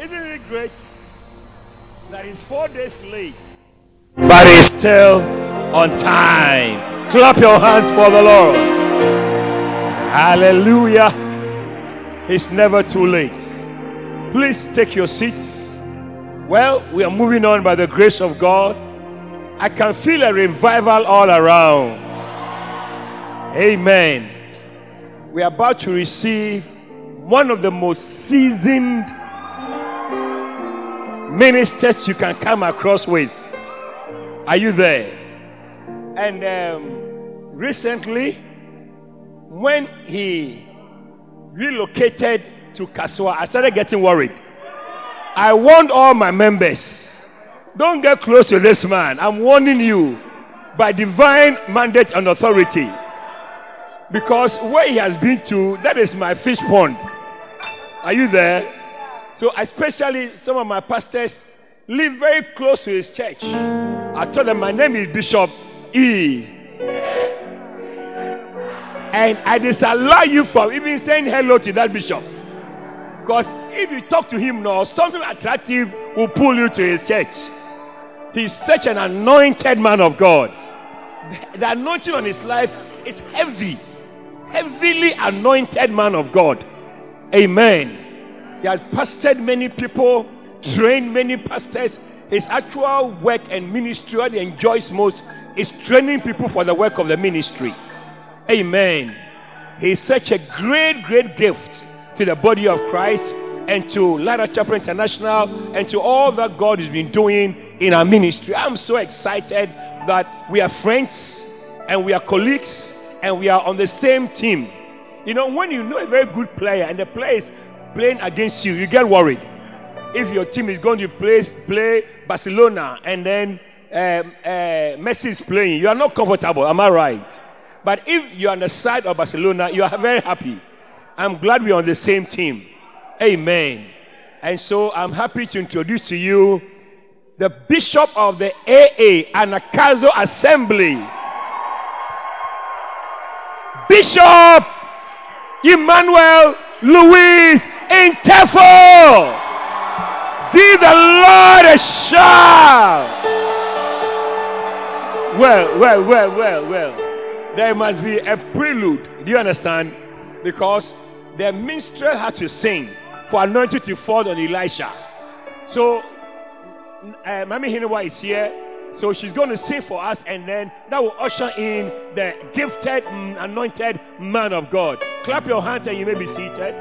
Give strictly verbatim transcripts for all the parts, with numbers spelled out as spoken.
Isn't it great that he's four days late, but he's still on time? Clap your hands for the Lord. Hallelujah. He's never too late. Please take your seats. Well, we are moving on by the grace of God. I can feel a revival all around. Amen. We are about to receive one of the most seasoned ministers you can come across with. Are you there? And um, recently, when he relocated to Kaswa, I started getting worried. I warned all my members, don't get close to this man. I'm warning you by divine mandate and authority. Because where he has been to, that is my fish pond. Are you there? So especially some of my pastors live very close to his church. I told them my name is Bishop E. And I disallow you from even saying hello to that bishop. Because if you talk to him now, something attractive will pull you to his church. He's such an anointed man of God. The anointing on his life is heavy. Heavily anointed man of God. Amen. He has pastored many people, trained many pastors. His actual work and ministry, what he enjoys most, is training people for the work of the ministry. Amen. He is such a great, great gift to the body of Christ and to Ladder Chapel International and to all that God has been doing in our ministry. I'm so excited that we are friends and we are colleagues and we are on the same team. You know, when you know a very good player and the player is playing against you, you get worried. If your team is going to play, play Barcelona and then um, uh, Messi is playing, you are not comfortable. Am I right? But if you're on the side of Barcelona, you are very happy. I'm glad we're on the same team. Amen. And so I'm happy to introduce to you the Bishop of the A A Anagkazo Assembly, Bishop Emmanuel Louis Intefo. Give the Lord a shout. Well, well, well, well, well. There must be a prelude. Do you understand? Because the minstrel had to sing for anointing to fall on Elisha. So, uh, Mami Hinewa is here. So she's going to sing for us, and then that will usher in the gifted, mm, anointed man of God. Clap your hands and you may be seated.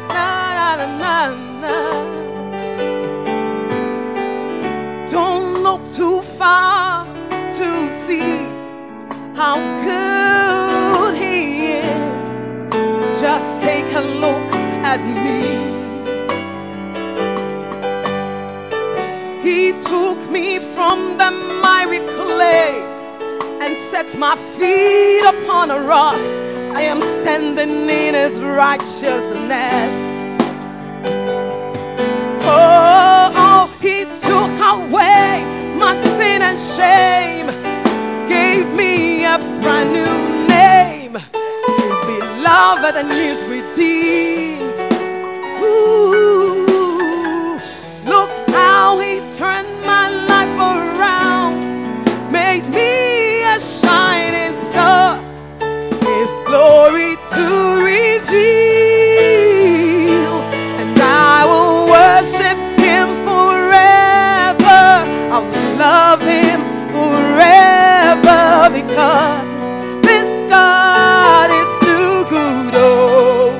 Don't know look too far to see how good He is. Just take a look at me. He took me from the miry clay and set my feet upon a rock. I am standing in His righteousness. Oh, oh, He took away my sin and shame, gave me a brand new name. He's beloved and He's redeemed. Ooh, look how He turned my life around, made me a shining star, His glory to reveal. And I will worship Him forever. I'll love Him forever, because this God is too good. Oh,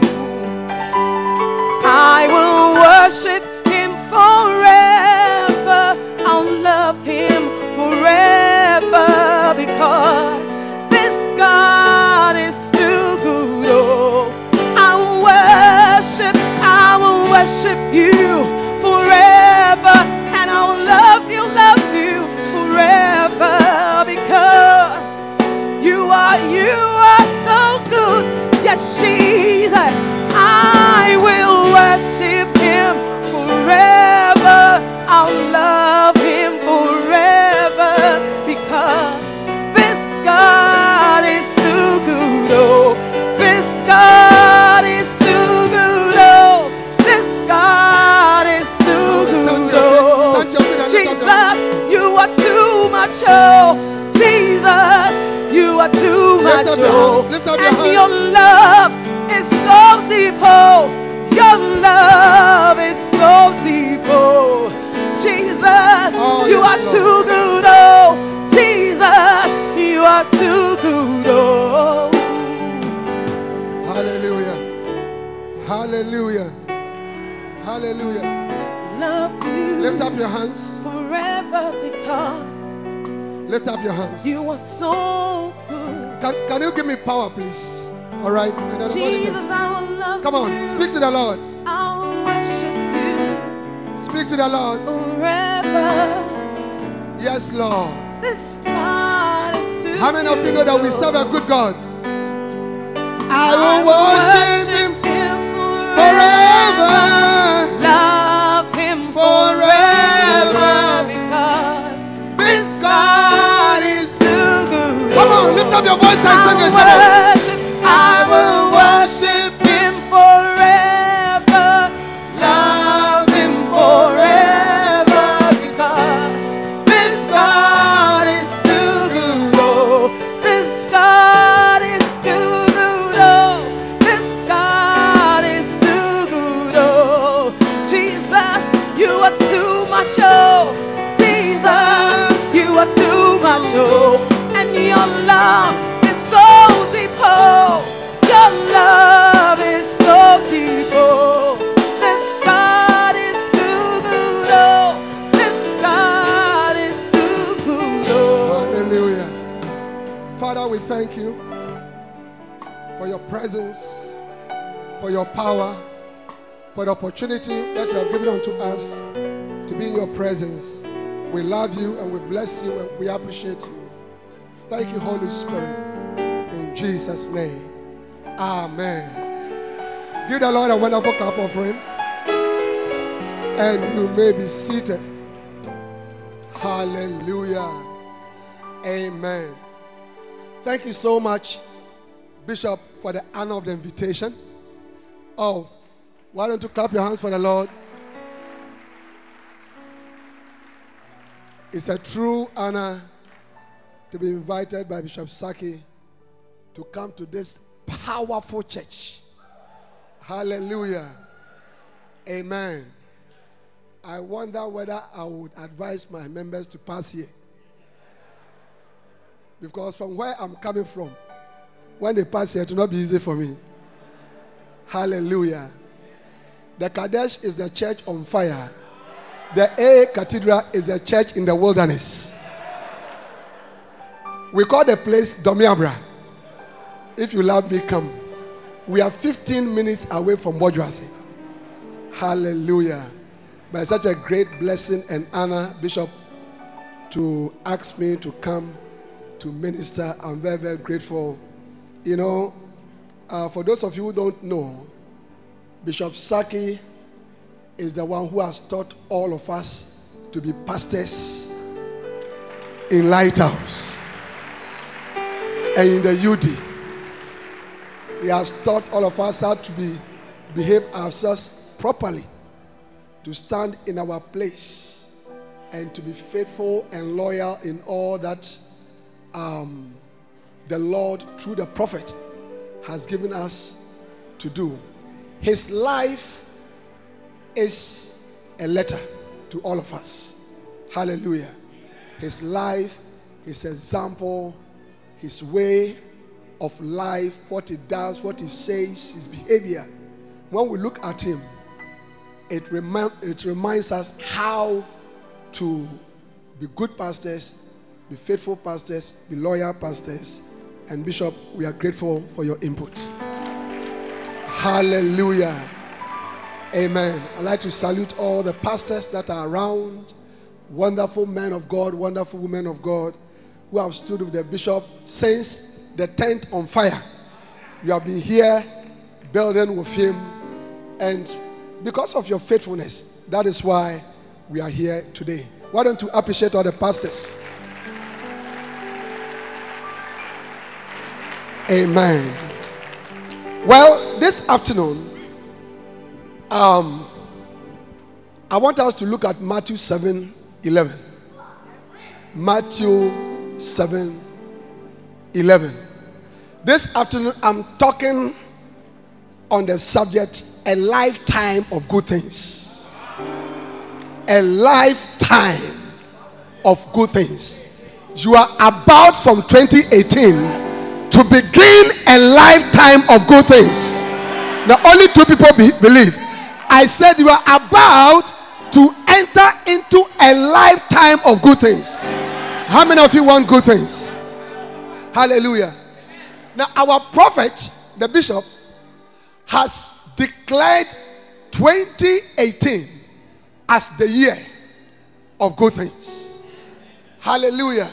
I will worship Him forever. I'll love Him forever, because this God is too good. Oh, I will worship, I will worship You forever, and I'll love You, love You forever, because You are, You are so good. Yes, Jesus, I will worship Him forever. I'll love Him forever, because this God is too good. Oh, this God is too good. Oh, this God is too good. Oh, Jesus, You are too much. Oh, Jesus, You are too much. Oh, and Your love is so deep. Oh, Your love is so deep. Oh, Jesus, oh, You yes, are Lord. Too good. Oh, Jesus, You are too good. Oh, hallelujah, hallelujah, hallelujah. Love You. Lift up your hands forever, because lift up your hands. You are so good. Can, can you give me power, please? All right. Jesus, I will love Come on, You. speak to the Lord. I will worship You Speak to the Lord. forever. Yes, Lord. This God is too How many of you know that we serve a good God? I I will worship Him forever. forever. Love Him Forever. forever, because This God is. too good. Come on, lift up your voice and sing it. Come on. I will worship Him forever. Love Him forever, because this God is too good. Oh, this God is too good. Oh, this God is too good. Oh, Jesus, You are too much. Oh, Jesus, You are too much. Oh, and Your love is so deep. Oh, Your love is so deep. Oh, this God is too good. Oh, this God is too good. Oh, Hallelujah. Father, we thank You for Your presence, for Your power, for the opportunity that You have given unto us to be in Your presence. We love You and we bless You and we appreciate You. Thank You, Holy Spirit. In Jesus' name. Amen. Give the Lord a wonderful clap offering. And you may be seated. Hallelujah. Amen. Thank you so much, Bishop, for the honor of the invitation. Oh, why don't you clap your hands for the Lord? It's a true honor to be invited by Bishop Saki to come to this powerful church. Hallelujah. Amen. I wonder whether I would advise my members to pass here. Because from where I'm coming from, when they pass here, it will not be easy for me. Hallelujah. The Kadesh is the church on fire. The A Cathedral is a church in the wilderness. We call the place Domiabra. If you love me, come. We are fifteen minutes away from Bojuasi. Hallelujah. But it's such a great blessing and honor, Bishop, to ask me to come to minister. I'm very, very grateful. You know, uh, for those of you who don't know, Bishop Saki is the one who has taught all of us to be pastors in Lighthouse and in the U D. He has taught all of us how to be behave ourselves properly, to stand in our place, and to be faithful and loyal in all that um, the Lord, through the prophet, has given us to do. His life is a letter to all of us. Hallelujah. His life, his example, his way of life, what he does, what he says, his behavior. When we look at him, it, remi- it reminds us how to be good pastors, be faithful pastors, be loyal pastors. And Bishop, we are grateful for your input. Hallelujah. Amen. I'd like to salute all the pastors that are around, wonderful men of God, wonderful women of God, who have stood with the bishop since the tent on fire. You have been here building with him, and because of your faithfulness, that is why we are here today. Why don't you appreciate all the pastors? Amen. Well, this afternoon, um, I want us to look at Matthew seven eleven. Matthew seven eleven. This afternoon, I'm talking on the subject, a lifetime of good things. A lifetime of good things. You are about from twenty eighteen to begin a lifetime of good things. Now, only two people be, believe. I said you are about to enter into a lifetime of good things. How many of you want good things? Hallelujah. Now, our prophet, the bishop, has declared twenty eighteen as the year of good things. Hallelujah.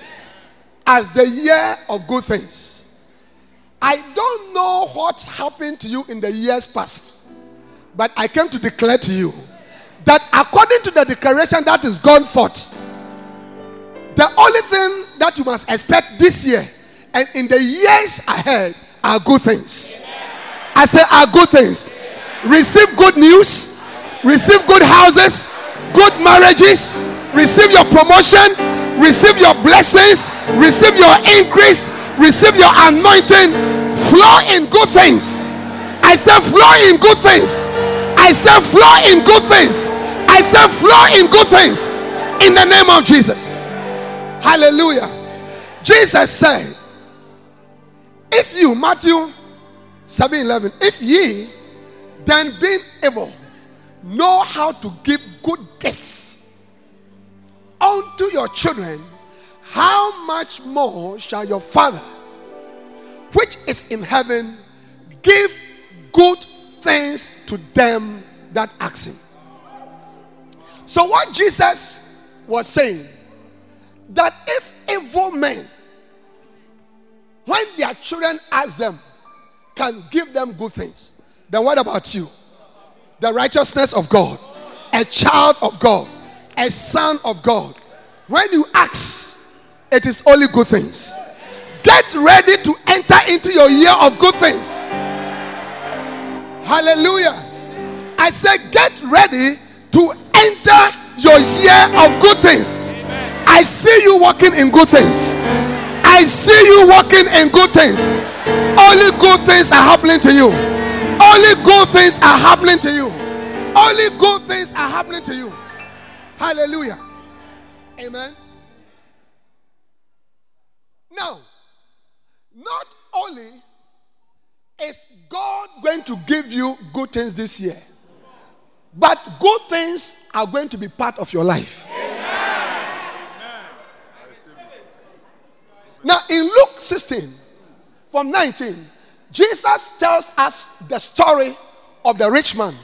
As the year of good things. I don't know what happened to you in the years past, but I came to declare to you that according to the declaration that is gone forth, the only thing that you must expect this year and in the years ahead are good things. I say are good things. Receive good news, receive good houses, good marriages, receive your promotion, receive your blessings, receive your increase, receive your anointing, flow in good things. I say flow in good things. I say flow in good things. I say flow in good things in the name of Jesus. Hallelujah. Jesus said, if you, Matthew seven eleven, if ye then being able know how to give good gifts unto your children, how much more shall your Father which is in heaven give good things to them that ask him? So what Jesus was saying, that if evil men, when their children ask them, can give them good things, then what about you? The righteousness of God, a child of God, a son of God. When you ask, it is only good things. Get ready to enter into your year of good things. Hallelujah. I say get ready to enter your year of good things. I see you walking in good things. I see you walking in good things. Only good things are happening to you. Only good things are happening to you. Only good things are happening to you. Hallelujah. Amen. Now, not only is God going to give you good things this year, But good things are going to be part of your life. Now, in Luke sixteen, from nineteen, Jesus tells us the story of the rich man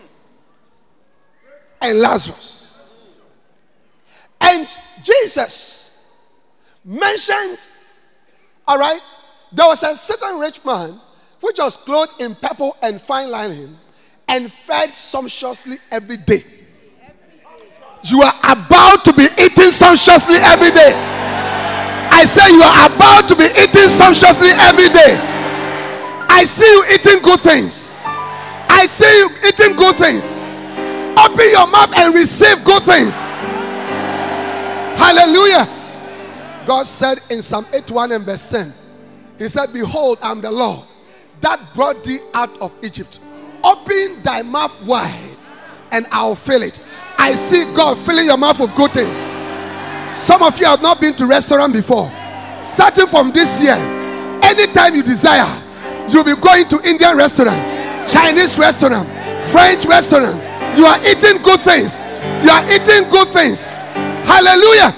and Lazarus. And Jesus mentioned, all right, there was a certain rich man which was clothed in purple and fine linen and fed sumptuously every day. You are about to be eating sumptuously every day. I say you are about to be eating sumptuously every day. I see you eating good things. I see you eating good things. Open your mouth and receive good things. Hallelujah. God said in Psalm eighty-one and verse ten, He said, behold, I am the Lord that brought thee out of Egypt. Open thy mouth wide and I'll fill it. I see God filling your mouth with good things. Some of you have not been to restaurant before. Starting from this year, anytime you desire, you'll be going to Indian restaurant, Chinese restaurant, French restaurant. You are eating good things. You are eating good things. Hallelujah.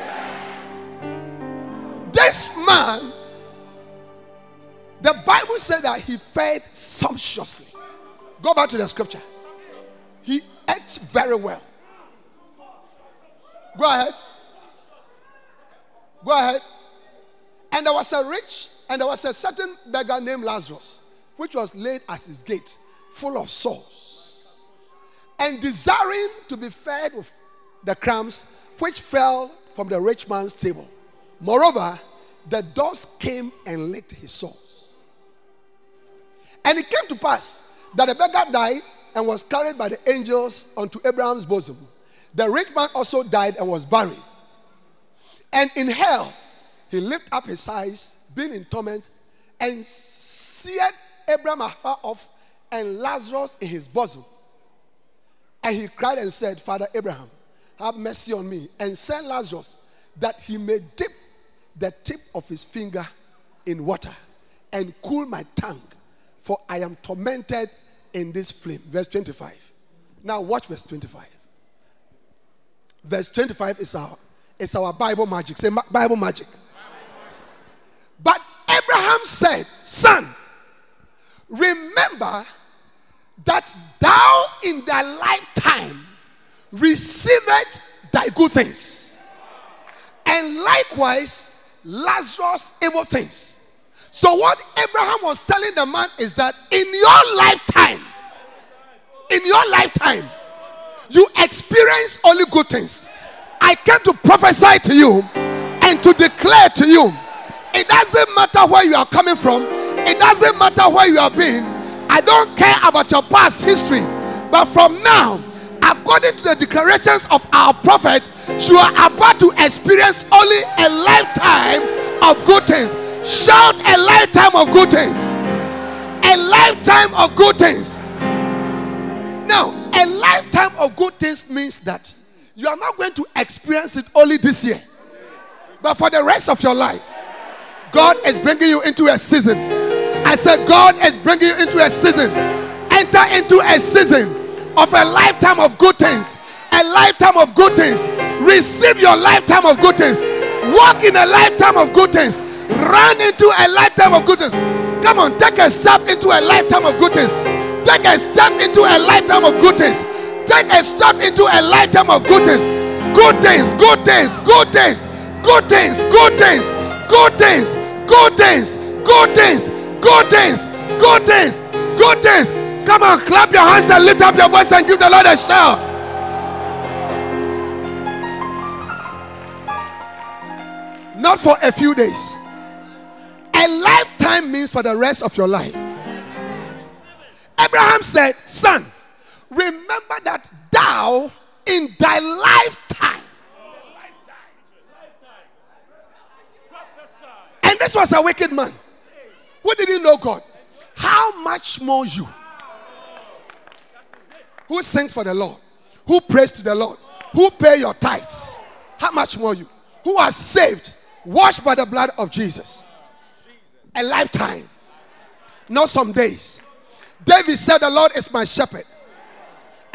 This man, the Bible said that he fed sumptuously. Go back to the scripture. He ate very well. Go ahead. Go ahead. And there was a rich, and there was a certain beggar named Lazarus, which was laid at his gate, full of sores, and desiring to be fed with the crumbs which fell from the rich man's table. Moreover, the dogs came and licked his sores. And it came to pass that the beggar died and was carried by the angels unto Abraham's bosom. The rich man also died and was buried. And in hell, he lifted up his eyes, being in torment, and seeth Abraham afar off and Lazarus in his bosom. And he cried and said, Father Abraham, have mercy on me, and send Lazarus that he may dip the tip of his finger in water and cool my tongue, for I am tormented in this flame. Verse twenty-five. Now watch verse twenty-five. Verse twenty-five is our, is our Bible magic. Say Bible magic. But Abraham said, Son, remember that thou in thy lifetime received thy good things, and likewise Lazarus evil things. So what Abraham was telling the man is that in your lifetime, in your lifetime, you experience only good things. I came to prophesy to you and to declare to you, it doesn't matter where you are coming from, it doesn't matter where you have been. I don't care about your past history, but from now, according to the declarations of our prophet, you are about to experience only a lifetime of good things. Shout a lifetime of good things. A lifetime of good things. Now, a lifetime of good things means that you are not going to experience it only this year, but for the rest of your life. God is bringing you into a season. I said God is bringing you into a season. Enter into a season of a lifetime of good things. A lifetime of good things. Receive your lifetime of good things. Walk in a lifetime of good things. Run into a lifetime of good things. Come on, take a step into a lifetime of good things. Take a step into a lifetime of good things. Take a step into a lifetime of good things. Good things, good things, good things, good things, good things, good things, good things, good things, good things, good things, good things. Come on, clap your hands and lift up your voice and give the Lord a shout. Not for a few days. A lifetime means for the rest of your life. Abraham said, Son, remember that thou in thy lifetime. And this was a wicked man who didn't know God. How much more you, who sings for the Lord, who prays to the Lord, who pay your tithes? How much more you, who are saved, washed by the blood of Jesus? A lifetime, not some days. David said, the Lord is my shepherd,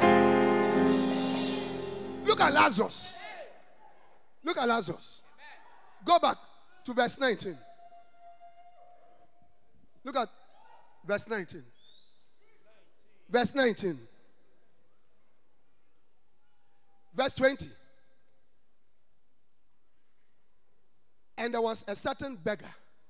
Look at Lazarus. Look at Lazarus. Go back to verse nineteen. Look at verse nineteen. Verse nineteen. Verse twenty. And there was a certain beggar.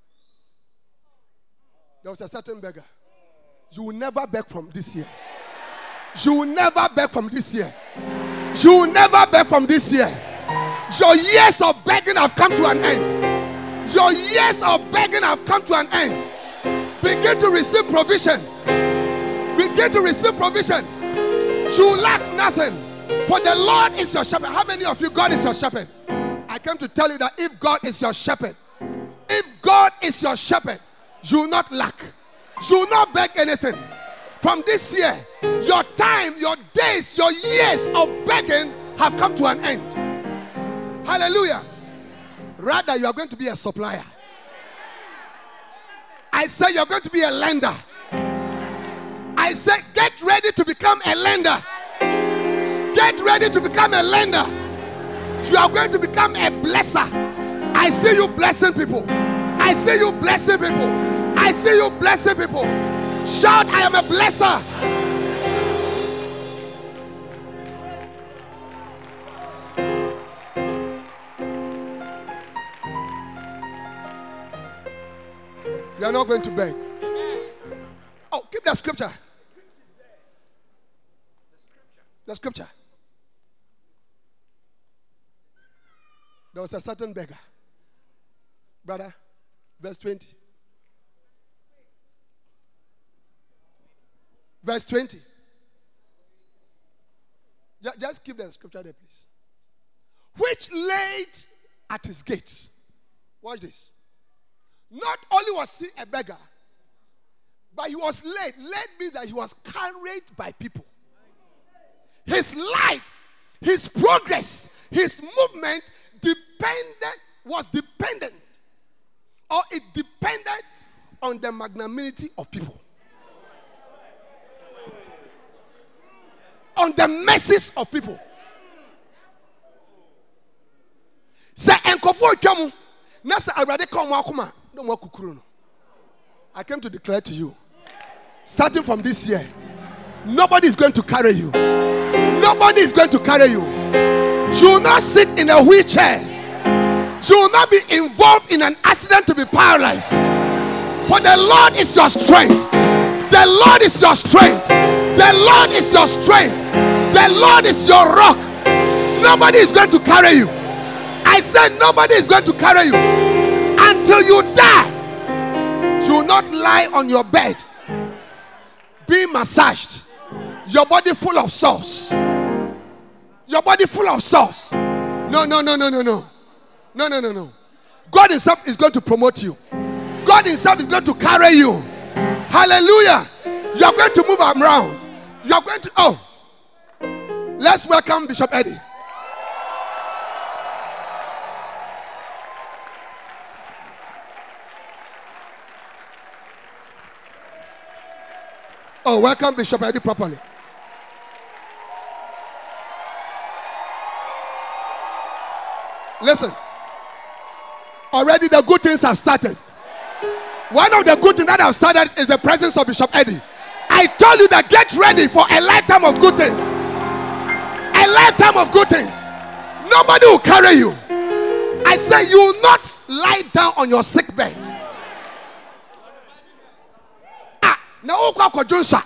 There was a certain beggar. You will never beg from this year. You will never beg from this year. You will never beg from this year. Your years of begging have come to an end. Your years of begging have come to an end. Begin to receive provision. Begin to receive provision. You lack nothing. For the Lord is your shepherd. How many of you, God is your shepherd? I came to tell you that if God is your shepherd, if God is your shepherd, you will not lack. You will not beg anything. From this year, your time, your days, your years of begging have come to an end. Hallelujah. Rather, you are going to be a supplier. I say you're going to be a lender. I say get ready to become a lender. Get ready to become a lender. You are going to become a blesser. I see you blessing people. I see you blessing people. I see you blessing people. Shout, I am a blesser. You are not going to beg. Oh, keep the scripture. The scripture. There was a certain beggar. Brother, verse twenty. Verse twenty. Just keep the scripture there, please. Which laid at his gate. Watch this. Not only was he a beggar, but he was laid. Laid means that he was carried by people. His life, his progress, his movement depended, was dependent, or it depended on the magnanimity of people. On the mercies of people. Say enkofo twam na say awrade kom akoma no mo kukuru no. I came to declare to you, starting from this year, nobody is going to carry you. Nobody is going to carry you. You will not sit in a wheelchair. You will not be involved in an accident to be paralyzed. For the Lord is your strength. The Lord is your strength. The Lord is your strength. The Lord is your rock. Nobody is going to carry you. I said nobody is going to carry you. Until you die, you will not lie on your bed being massaged. Your body full of sauce. Your body full of sauce. No, no, no, no, no, no. No, no, no, no. God himself is going to promote you. God himself is going to carry you. Hallelujah. You are going to move around. You are going to, oh. Let's welcome Bishop Eddie. Oh, welcome Bishop Eddie properly. Listen. Already the good things have started. One of the good things that have started is the presence of Bishop Eddie. I told you that get ready for a lifetime of good things. A lifetime of good things. Nobody will carry you. I say you will not lie down on your sick bed. Ah, now ukwa Jonsa.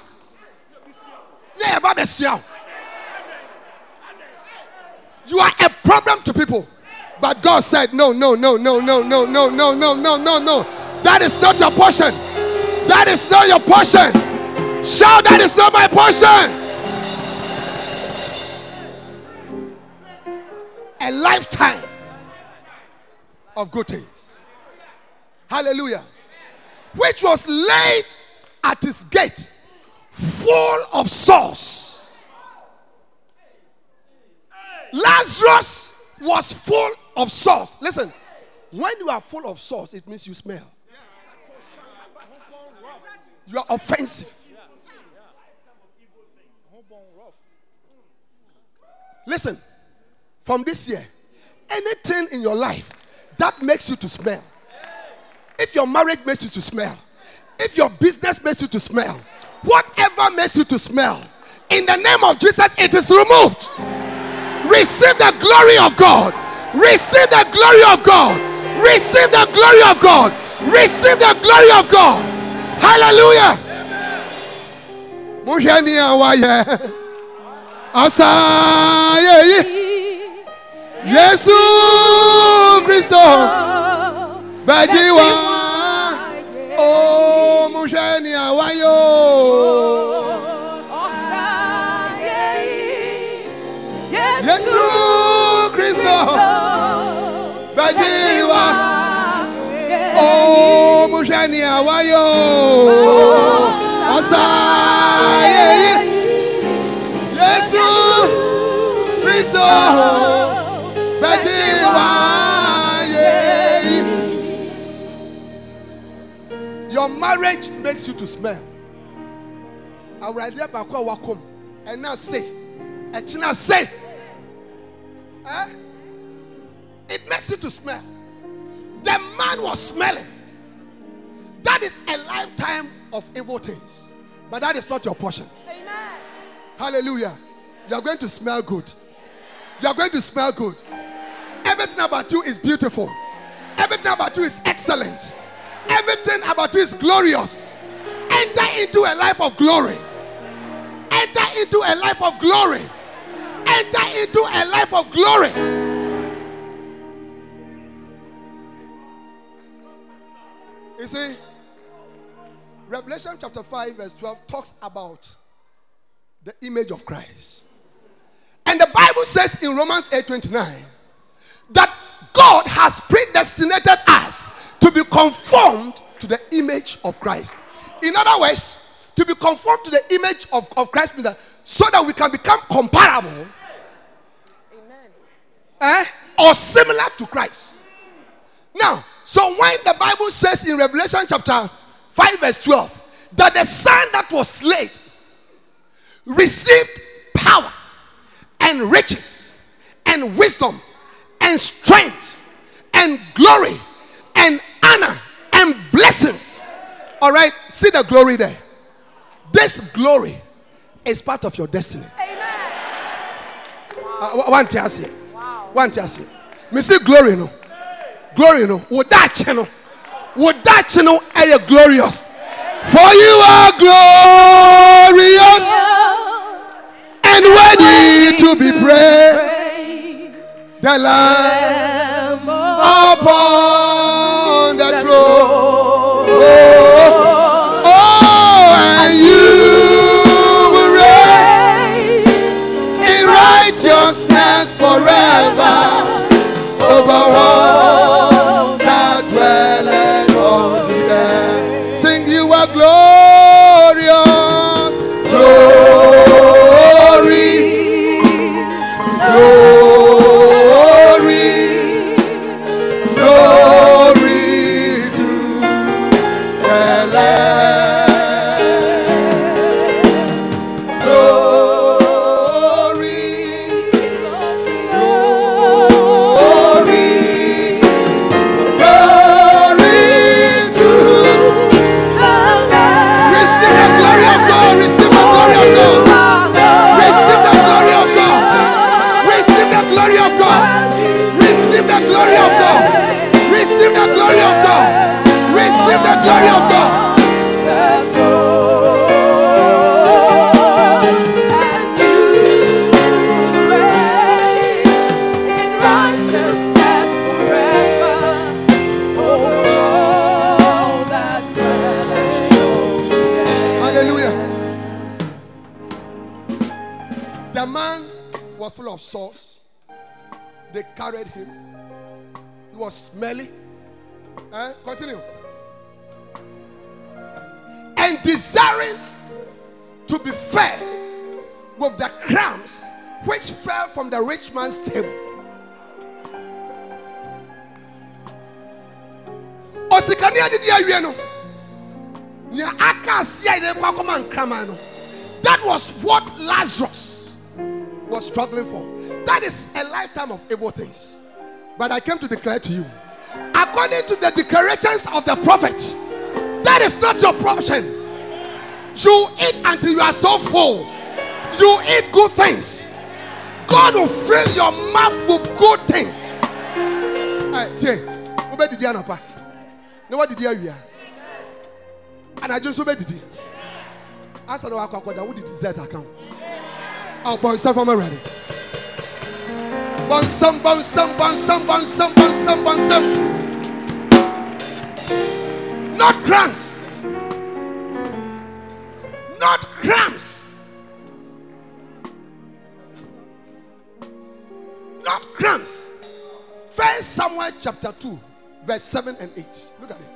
You are a problem to people. But God said, no, no, no, no, no, no, no, no, no, no, no, no. That is not your portion. That is not your portion. Shout, that is not my portion. A lifetime of good things. Hallelujah. Which was laid at his gate, full of sauce. Lazarus was full of sauce. Listen, when you are full of sauce, it means you smell. You are offensive. Listen, from this year, anything in your life that makes you to smell, if your marriage makes you to smell, if your business makes you to smell, whatever makes you to smell, in the name of Jesus, it is removed. Receive the glory of God. Receive the glory of God. Receive the glory of God. Receive the glory of God. Hallelujah. Yesu Christo Bajiwa Oh Musheni Awayo Yesu Christo Bajiwa Oh Musheni Awayo Osaye Yesu Christo Your marriage makes you to smell. I will idea back wakum and now say, and now say, eh? It makes you to smell. The man was smelling. That is a lifetime of evil things, but that is not your portion. Amen. Hallelujah. You are going to smell good. You are going to smell good. Everything about you is beautiful. Everything about you is excellent. Everything about you is glorious. Enter into a life of glory. Enter into a life of glory. Enter into a life of glory. You see, Revelation chapter five verse twelve talks about the image of Christ. And the Bible says in Romans eight twenty-nine that God has predestinated us to be conformed to the image of Christ. In other words, to be conformed to the image of, of Christ means that so that we can become comparable, Amen. Eh, or similar to Christ. Now, so when the Bible says in Revelation chapter five verse twelve that the Son that was slain received power and riches and wisdom and strength and glory and honor and blessings. All right, see the glory there. This glory is part of your destiny. Amen. Uh, one chance here. Wow. One chance here. Me see glory no. Glory no. Would that channel? Would that channel are glorious? For you are glorious and worthy to be praised. The Lamb upon the throne. Oh, oh, and you will reign in righteousness forever over all that dwelleth on the earth. Sing, you are glorious, glory, glory, glory to the Lamb. Glory, glory, glory to receive the glory of God. Receive the glory of God. Receive the glory of God. Receive the glory of God. Receive the glory of God. Receive the glory of God. Receive the glory of God. Hallelujah. The man was full of sauce. They carried him. He was smelly. Eh? Continue. And desiring to be fed with the crumbs which fell from the rich man's table. Osikania didi awie no. Nya akasia ide kwa koma nkrama no. That was what Lazarus was struggling for. That is a lifetime of evil things. But I came to declare to you, according to the declarations of the prophet, that is not your portion. You eat until you are so full. You eat good things. God will fill your mouth with good things. Hey, Jay, what did you know? What did you hear? And I just obeyed it. I said, "Oh, what did desert account?" Oh, boy, some from already. Bounce, some, bounce, some, bounce, some, bounce, some, bounce, some, bounce, some. Not crumbs. Not crumbs. Not crumbs. First Samuel chapter two, verse seven and eight. Look at it.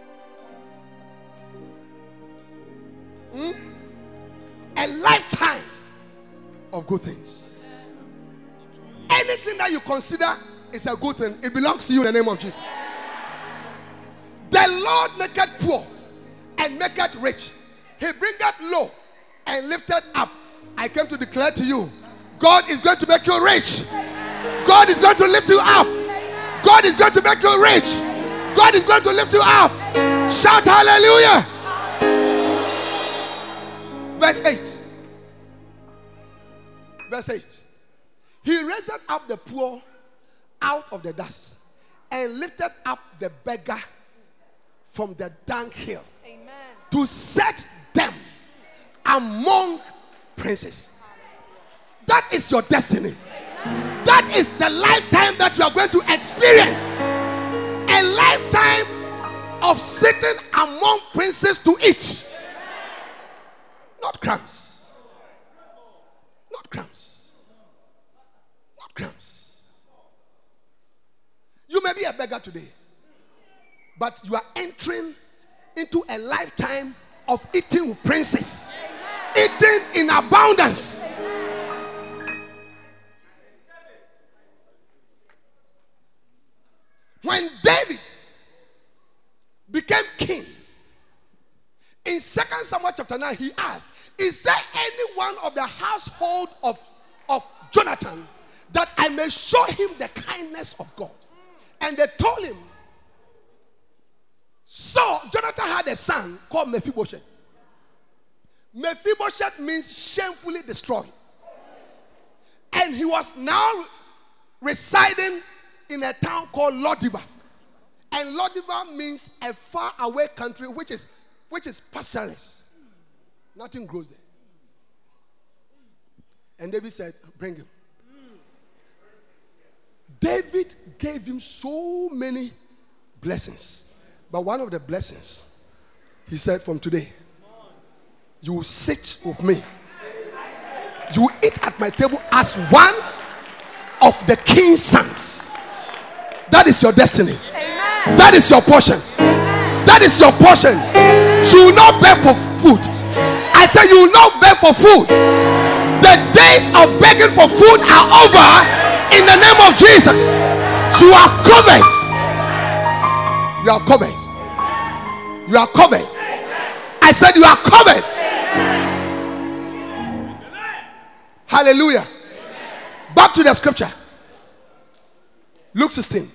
Hmm? A lifetime of good things. Anything that you consider is a good thing, it belongs to you in the name of Jesus. The Lord maketh poor and maketh rich. He bringeth low and lifted up. I came to declare to you, God is going to make you rich. God is going to lift you up. God is going to make you rich. God is going to lift you up. Shout hallelujah. Verse eight. Verse eight. He raised up the poor out of the dust and lifted up the beggar from the dunghill. Amen. To set them among princes. That is your destiny. Amen. That is the lifetime that you are going to experience. A lifetime of sitting among princes to eat. Not crumbs. Not crumbs. You may be a beggar today, but you are entering into a lifetime of eating with princes, eating in abundance. When David became king, in Second Samuel chapter nine, he asked, is there anyone of the household of, of Jonathan that I may show him the kindness of God? And they told him. So Jonathan had a son called Mephibosheth. Mephibosheth means shamefully destroyed. And he was now residing in a town called Lo-debar. And Lo-debar means a far away country which is which is pastureless. Nothing grows there. And David said, bring him. David gave him so many blessings. But one of the blessings, he said, from today, you will sit with me. You will eat at my table as one of the king's sons. That is your destiny. Amen. That is your portion. Amen. That is your portion. You will not beg for food. I said you will not beg for food. The days of begging for food are over. In the name of Jesus, you are covered. You are covered. You are covered. I said you are covered. Hallelujah. Back to the scripture. Luke sixteen.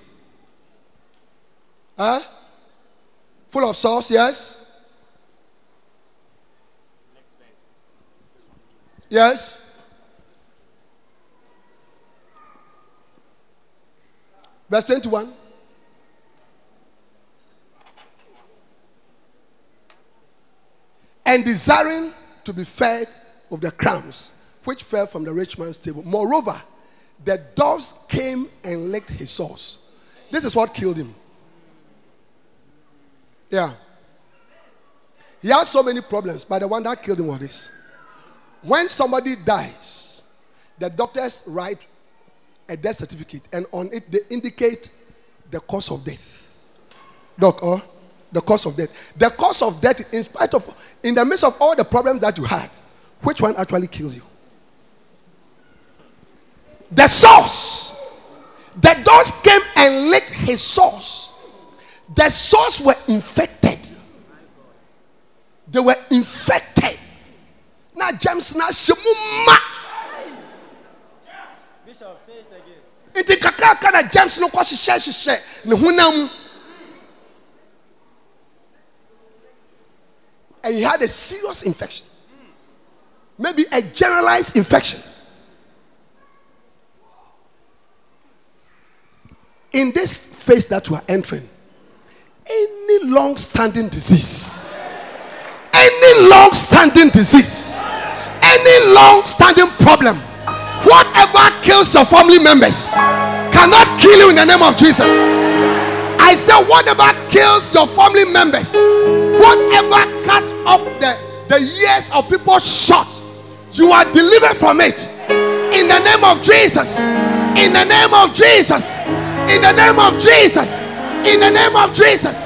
Huh? Full of sauce, yes? Yes? Verse twenty-one. And desiring to be fed with the crumbs which fell from the rich man's table. Moreover, the doves came and licked his sores. This is what killed him. Yeah. He has so many problems, but the one that killed him was this. When somebody dies, the doctors write a death certificate, and on it they indicate the cause of death. Doc, or the cause of death. The cause of death, in spite of, in the midst of all the problems that you had, which one actually killed you? The source. The dogs came and licked his sores. The sores were infected. They were infected. Now James now Shemuma. Bishop, say it again. Iti kakra kana James no kwa hihye hihye ne honam. And he had a serious infection. Maybe a generalized infection. In this phase that we are entering, any long-standing disease, any long-standing disease, any long-standing problem, whatever kills your family members cannot kill you in the name of Jesus. I said whatever kills your family members, whatever cuts off the, the years of people short, you are delivered from it in the name of Jesus. In the name of Jesus. In the name of Jesus. In the name of Jesus.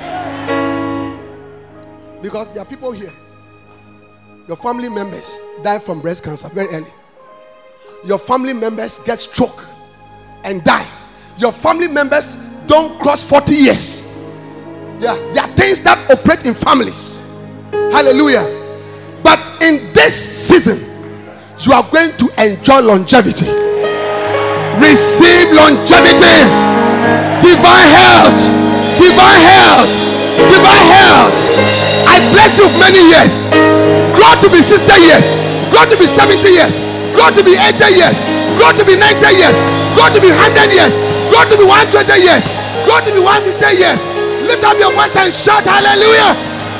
Because there are people here, your family members die from breast cancer very early. Your family members get stroke and die. Your family members don't cross forty years. Yeah, there are things that operate in families. Hallelujah. But in this season, you are going to enjoy longevity. Receive longevity, divine health, divine health, divine health. I bless you many years. Grow to be sixty years, grow to be seventy years, grow to be eighty years, grow to be ninety years, grow to be one hundred years, grow to be one hundred twenty years, grow to be one hundred fifty years. Lift up your voice and shout hallelujah.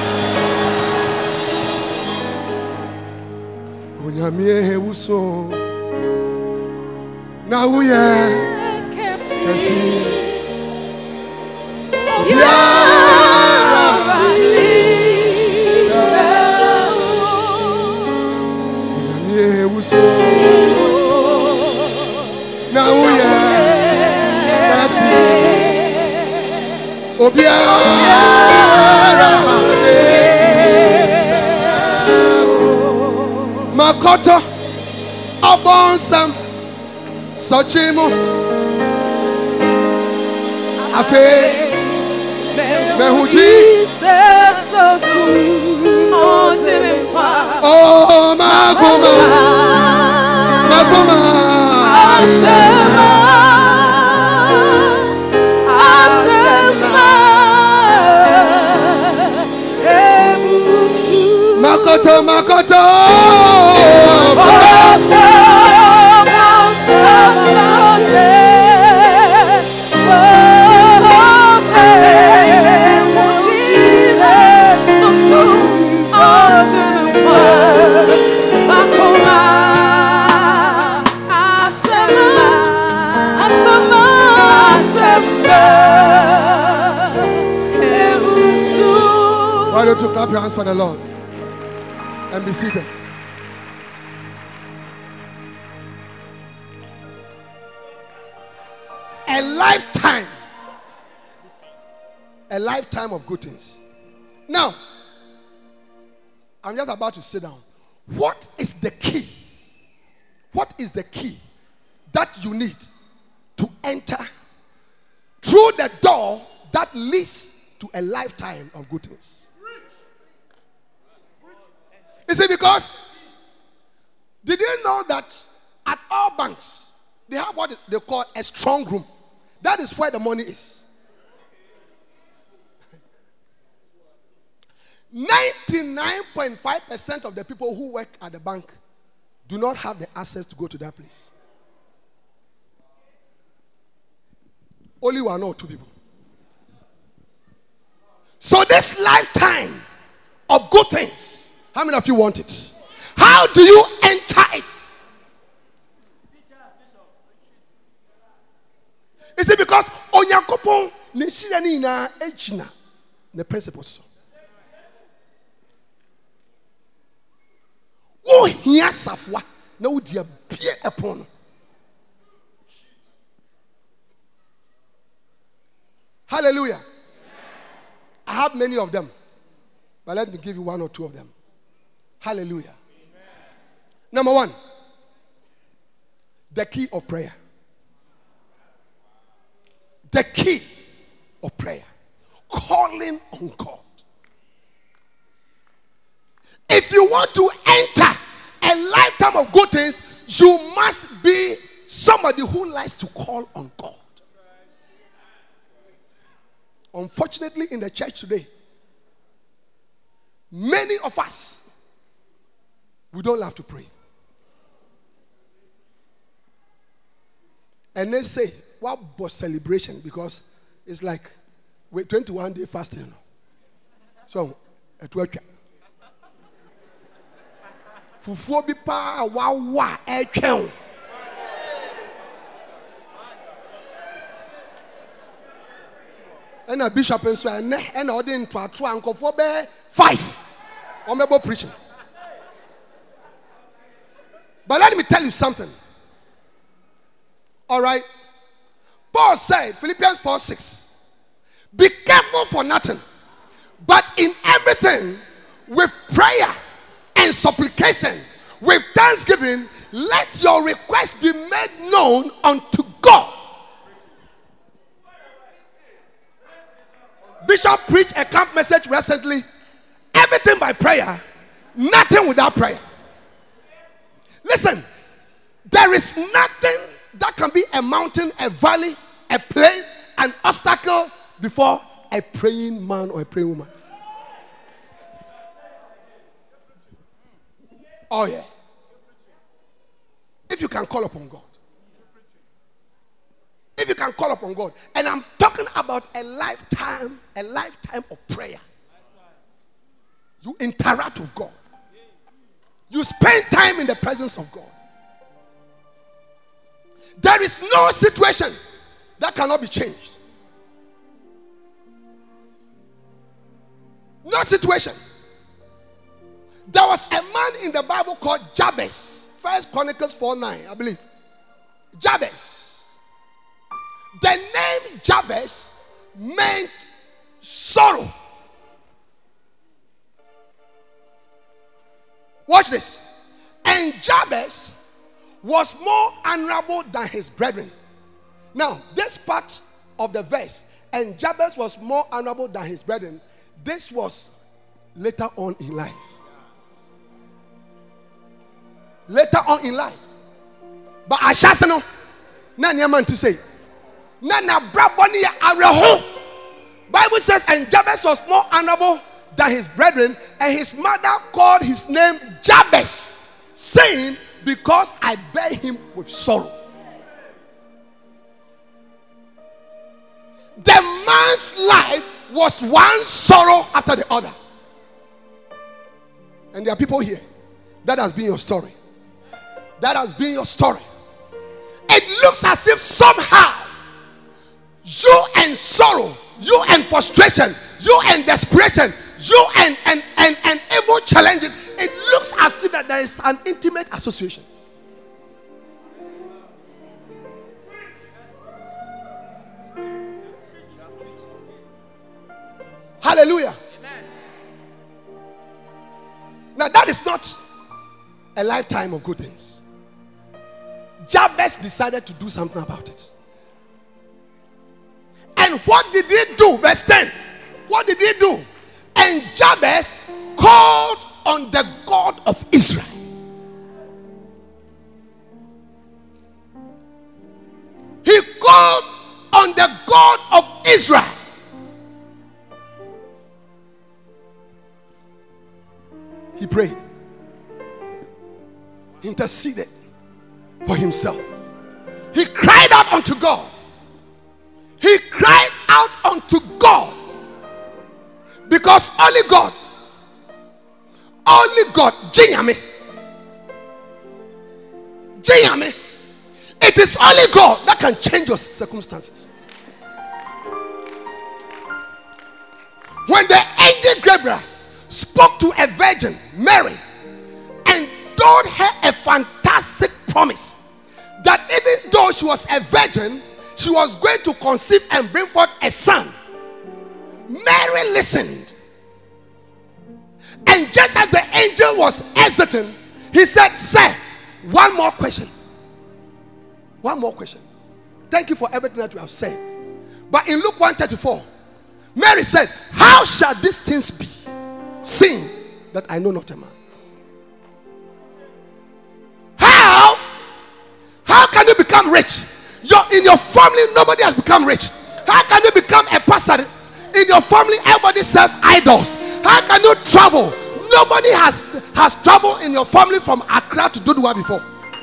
Now we are now we Makoto Abonsam Sochimo Afe Mehuji Oh Makoma Makoma Ashema Makoto, Makoto, Makoto, why don't you clap your hands for the Lord and be seated. A lifetime, a lifetime of good things. Now, I'm just about to sit down. What is the key? What is the key that you need to enter through the door that leads to a lifetime of good things? Is it because did you know that at all banks they have what they call a strong room? That is where the money is. ninety-nine point five percent of the people who work at the bank do not have the access to go to that place. Only one or two people. So this lifetime of good things, how many of you want it? How do you enter it? Is it because Onyankopon neshirani na ejina the principles? Oh, here safwa na udia bie upon. Hallelujah. I have many of them, but let me give you one or two of them. Hallelujah. Amen. Number one, the key of prayer. The key of prayer. Calling on God. If you want to enter a lifetime of good things, you must be somebody who likes to call on God. Unfortunately, in the church today, many of us, we don't love to pray. And they say, what was celebration? Because it's like, wait, twenty-one day fasting. So, at work. Fufuo bi pa wa wa e twen. And a bishop and so and and order into a trunk of four bear five. Or maybe preaching. But let me tell you something. All right. Paul said, Philippians four six, be careful for nothing, but in everything with prayer and supplication, with thanksgiving, let your requests be made known unto God. Bishop preached a camp message recently. Everything by prayer, nothing without prayer. Listen, there is nothing that can be a mountain, a valley, a plain, an obstacle before a praying man or a praying woman. Oh yeah. If you can call upon God. If you can call upon God. And I'm talking about a lifetime, a lifetime of prayer. You interact with God. You spend time in the presence of God. There is no situation that cannot be changed. No situation. There was a man in the Bible called Jabez. First Chronicles four nine, I believe. Jabez. The name Jabez meant sorrow. Watch this. And Jabez was more honorable than his brethren. Now, this part of the verse, and Jabez was more honorable than his brethren, this was later on in life. Later on in life. But Ashasano, na niyaman to say, na na braboni ya areho. Bible says, and Jabez was more honorable than his brethren, and his mother called his name Jabez, saying, because I bear him with sorrow. The man's life was one sorrow after the other. And there are people here. That has been your story. That has been your story. It looks as if somehow you and sorrow, you and frustration, you and desperation, you and and and, and evil challenging, it looks as if that there is an intimate association. Hallelujah. Amen. Now that is not a lifetime of good things. Jabez decided to do something about it. And what did he do? Verse ten. What did he do? And Jabez called on the God of Israel. He called on the God of Israel. He prayed. He interceded for himself. He cried out unto God. He cried out unto God. Because only God, only God, Jinyame, Jinyame, it is only God that can change your circumstances. When the angel Gabriel spoke to a virgin, Mary, and told her a fantastic promise that even though she was a virgin, she was going to conceive and bring forth a son. Mary listened. And just as the angel was hesitant, he said, sir, one more question. One more question. Thank you for everything that you have said. But in Luke one thirty-four, Mary said, how shall these things be, seeing that I know not a man? How? How can you be become rich? Your, in your family, nobody has become rich. How can you become a pastor? In your family, everybody serves idols. How can you travel? Nobody has, has traveled in your family from Accra to Dodua before.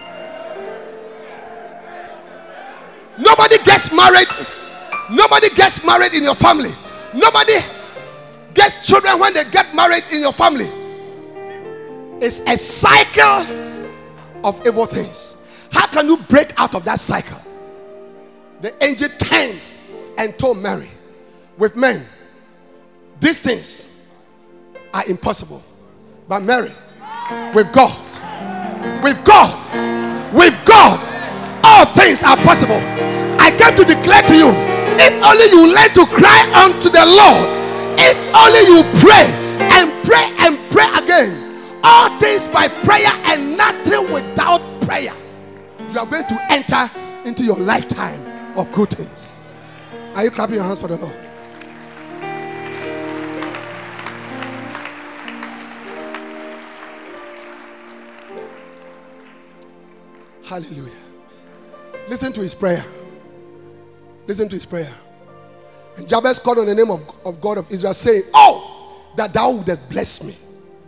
Nobody gets married. Nobody gets married in your family. Nobody gets children when they get married in your family. It's a cycle of evil things. How can you break out of that cycle? The angel turned and told Mary, with men, these things are impossible. But Mary, with God, with God, with God, all things are possible. I came to declare to you, if only you learn to cry unto the Lord, if only you pray and pray and pray again, all things by prayer and nothing without prayer, you are going to enter into your lifetime of good things. Are you clapping your hands for the Lord? Hallelujah. Listen to his prayer. Listen to his prayer. And Jabez called on the name of, of God of Israel, saying, oh, that thou wouldest bless me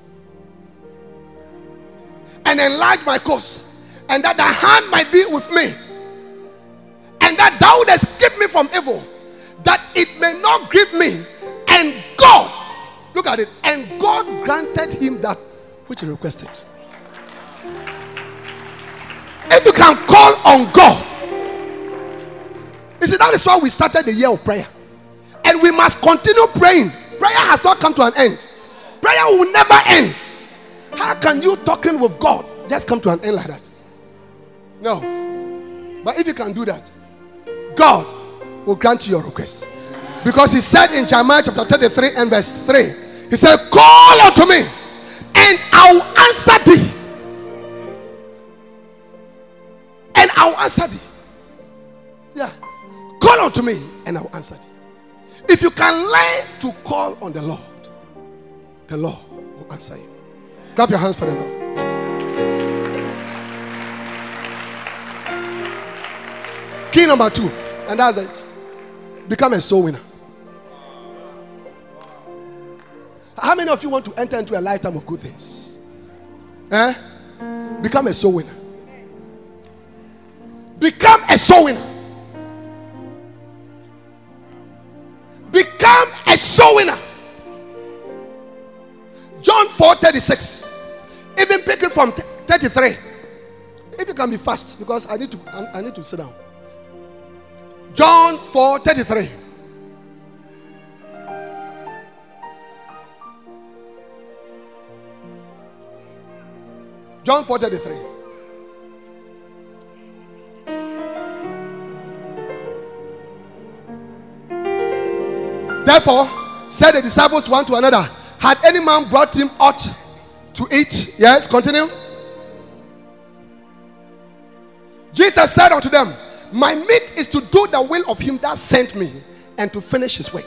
and enlarge my cause, and that thy hand might be with me, and that thou wouldest keep me from evil, that it may not grieve me. And God, look at it, and God granted him that which he requested. If you can call on God, you see, that is why we started the year of prayer. And we must continue praying. Prayer has not come to an end. Prayer will never end. How can you talking with God just come to an end like that? No. But if you can do that, God will grant you your request. Because he said in Jeremiah chapter thirty-three and verse three, he said, call unto me and I will answer thee. And I will answer thee. Yeah. Call unto me and I will answer thee. If you can learn to call on the Lord, the Lord will answer you. Clap your hands for the Lord. Key number two, and that's it. Become a soul winner. How many of you want to enter into a lifetime of good things? Eh? Become a soul winner. Become a soul winner. Become a soul winner. John four thirty-six. Even picking from thirty-three. If you can be fast, because I need to I, I need to sit down. John four thirty-three. John four thirty-three. Therefore, said the disciples one to another, had any man brought him aught to eat? Yes, continue. Jesus said unto them, my meat is to do the will of him that sent me, and to finish his work.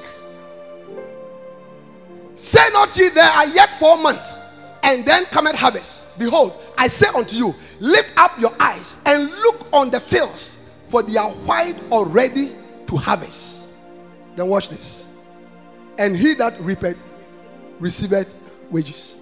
Say not ye, there are yet four months, and then cometh harvest. Behold, I say unto you, lift up your eyes and look on the fields, for they are white already to harvest. Then watch this. And he that reapeth receiveth wages.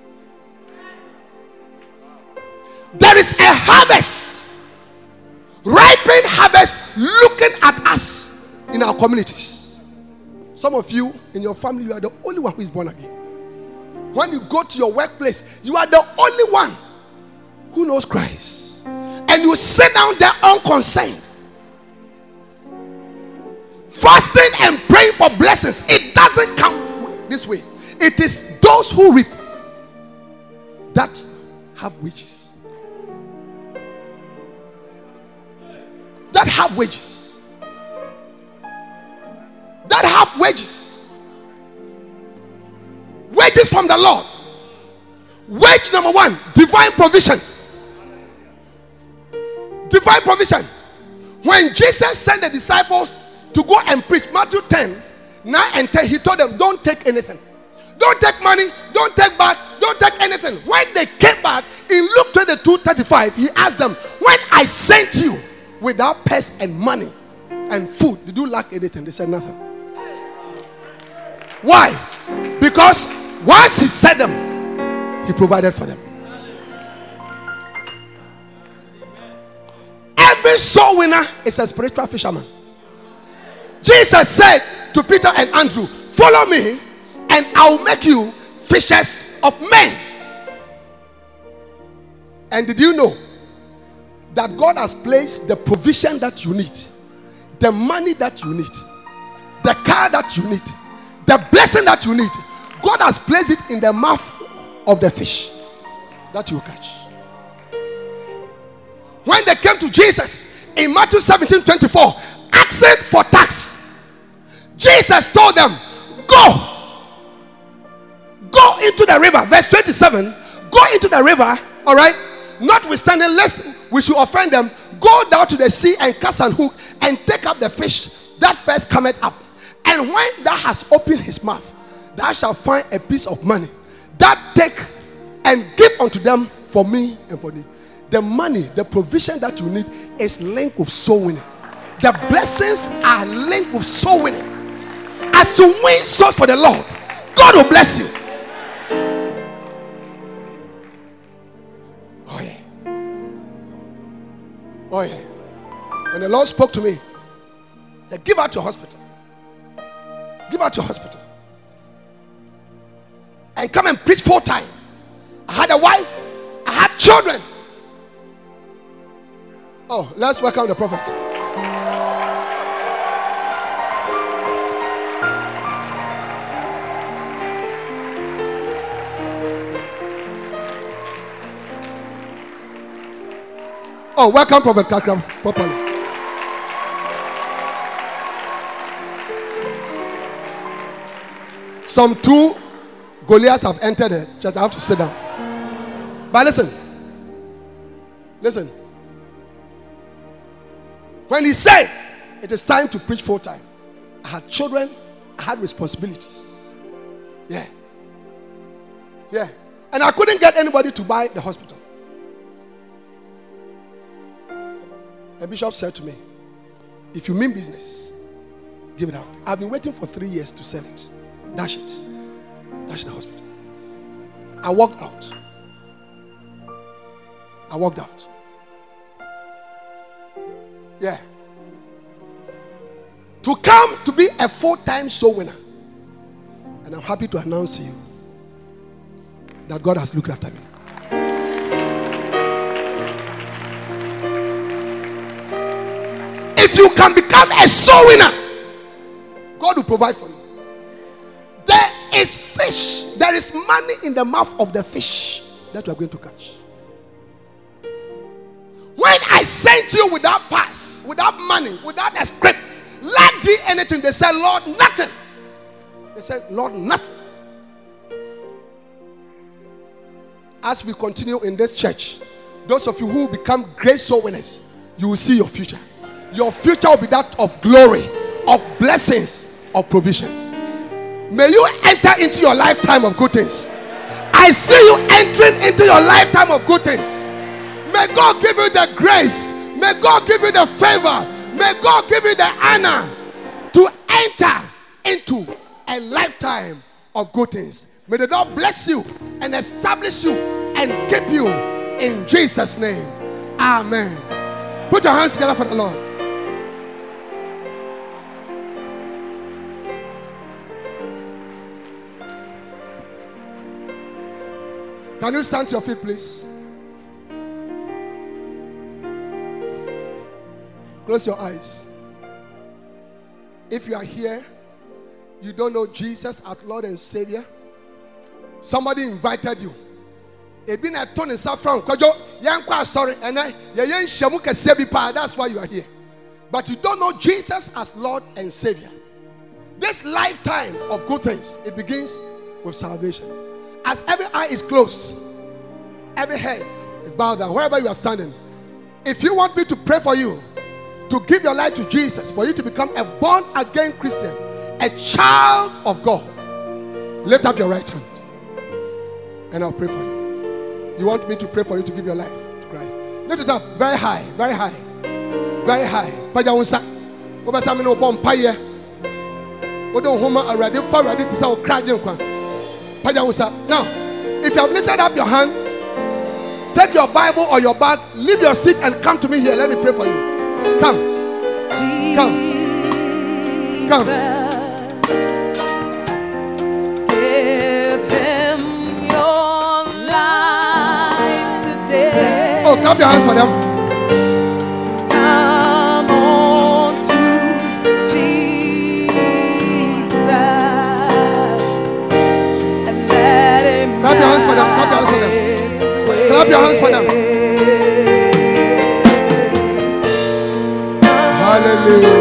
There is a harvest, ripened harvest, looking at us in our communities. Some of you in your family, you are the only one who is born again. When you go to your workplace, you are the only one who knows Christ, and you sit down there unconcerned, fasting and praying for blessings. It doesn't come this way. It is those who reap that have wages. That have wages. That have wages. Wages from the Lord. Wage number one, divine provision. Divine provision. When Jesus sent the disciples to go and preach, Matthew ten, nine and ten, he told them, don't take anything. Don't take money, don't take back, don't take anything. When they came back, in Luke twenty-two thirty-five, he asked them, when I sent you, without purse and money and food, did you lack anything? They said nothing. Why? Because once he said them, he provided for them. Every soul winner is a spiritual fisherman. Jesus said to Peter and Andrew, follow me and I'll make you fishers of men. And did you know that God has placed the provision that you need, the money that you need, the car that you need, the blessing that you need? God has placed it in the mouth of the fish that you catch. When they came to Jesus in Matthew seventeen twenty-four, asking for tax, Jesus told them, go. Go into the river. Verse twenty-seven. Go into the river. All right. Notwithstanding, lest we should offend them, go down to the sea and cast an hook and take up the fish that first cometh up. And when thou hast opened his mouth, thou shalt find a piece of money. That take and give unto them for me and for thee. The money, the provision that you need is linked with soul winning. The blessings are linked with soul winning. As you win souls for the Lord, God will bless you. Oh yeah. Oh yeah. When the Lord spoke to me, he said, give out your hospital. Give out your hospital. And come and preach full time. I had a wife. I had children. Oh, let's welcome the prophet. Oh, welcome, Prophet Kakram, properly. Some two Goliaths have entered the church. I have to sit down. But listen. Listen. When he said, it is time to preach full time, I had children, I had responsibilities. Yeah. Yeah. And I couldn't get anybody to buy the hospital. A bishop said to me, if you mean business, give it out. I've been waiting for three years to sell it. Dash it. Dash the hospital. I walked out. I walked out. Yeah. To come to be a full-time soul winner. And I'm happy to announce to you that God has looked after me. If you can become a soul winner, God will provide for you. There is fish. There is money in the mouth of the fish that you are going to catch. When I sent you without pass, without money, without a script, lack thee anything, they said, Lord, nothing. They said, Lord, nothing. As we continue in this church, those of you who become great soul winners, you will see your future. Your future will be that of glory, of blessings, of provision. May you enter into your lifetime of good things. I see you entering into your lifetime of good things. May God give you the grace. May God give you the favor. May God give you the honor to enter into a lifetime of good things. May the Lord bless you and establish you and keep you in Jesus' name. Amen. Put your hands together for the Lord. Can you stand to your feet, please? Close your eyes. If you are here, you don't know Jesus as Lord and Savior, somebody invited you. That's why you are here. But you don't know Jesus as Lord and Savior. This lifetime of good things, it begins with salvation. As every eye is closed, every head is bowed down, wherever you are standing. If you want me to pray for you, to give your life to Jesus, for you to become a born-again Christian, a child of God, lift up your right hand and I'll pray for you. You want me to pray for you to give your life to Christ? Lift it up very high, very high. Very high. Pajaunsa. Obasamino Bompire. Odo Homa already for ready to say Krajinkwa. Pajaunsa. Now, if you have lifted up your hand, take your Bible or your bag, leave your seat and come to me here. Let me pray for you. Come. Come. Come. Give him your life today. Oh, clap your hands for them. Come on to Jesus and let him Clap your hands for them. Clap your hands for them. Clap your hands for them. Hallelujah.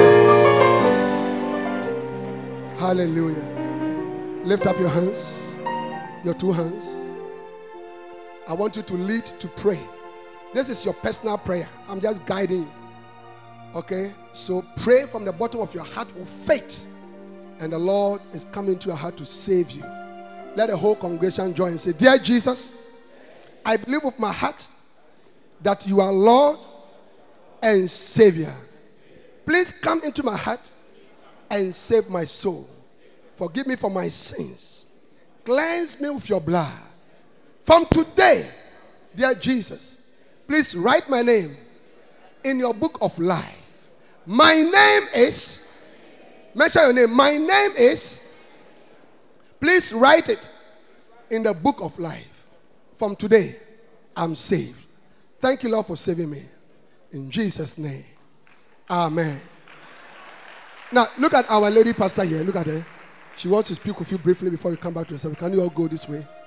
Hallelujah. Lift up your hands, your two hands. I want you to lead to pray. This is your personal prayer. I'm just guiding you. Okay? So pray from the bottom of your heart with faith. And the Lord is coming to your heart to save you. Let the whole congregation join and say, Dear Jesus, I believe with my heart that you are Lord and Savior. Please come into my heart and save my soul. Forgive me for my sins. Cleanse me with your blood. From today, dear Jesus, please write my name in your book of life. My name is, mention your name. My name is, please write it in the book of life. From today, I'm saved. Thank you, Lord, for saving me. In Jesus' name, amen. Now, look at our lady pastor here. Look at her. She wants to speak with you briefly before you come back to yourself. Can you all go this way?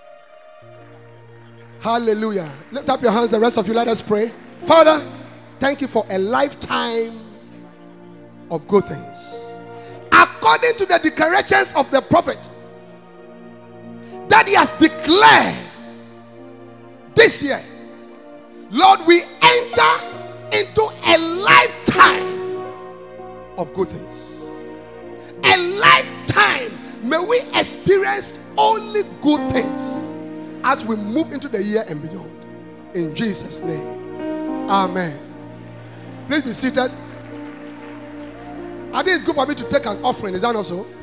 Hallelujah. Lift up your hands, the rest of you. Let us pray. Father, thank you for a lifetime of good things. According to the declarations of the prophet that he has declared this year, Lord, we enter into a lifetime of good things. A lifetime, may we experience only good things as we move into the year and beyond. In Jesus' name, amen. Please be seated. I think it's good for me to take an offering. Is that not so?